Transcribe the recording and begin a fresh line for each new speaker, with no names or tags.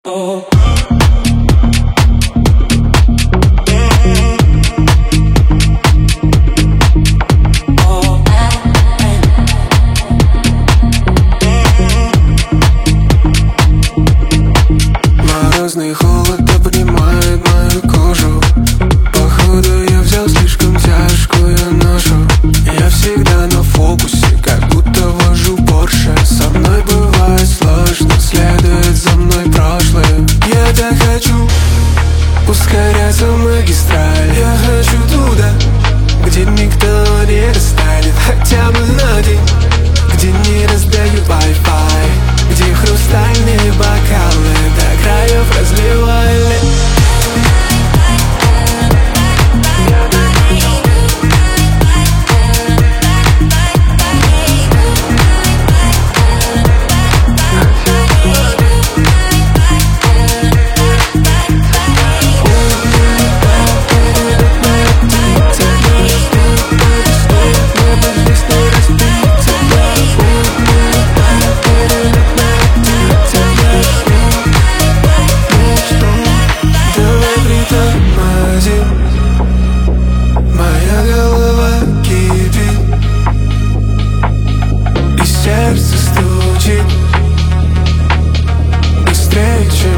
Морозный холод обнимает мою кожу. Походу я взял слишком тяжкую ношу. Я всегда на фокусе, как будто вожу Порше. Со мной бывает сложно, следует за мной прошлое. Я так хочу ускоряться в магистраль. Я хочу туда, где никто не достанет, хотя бы на день, где не раздают Wi-Fi, где хрустальные бокалы до краев разливали. Сердце стучит быстрее, чем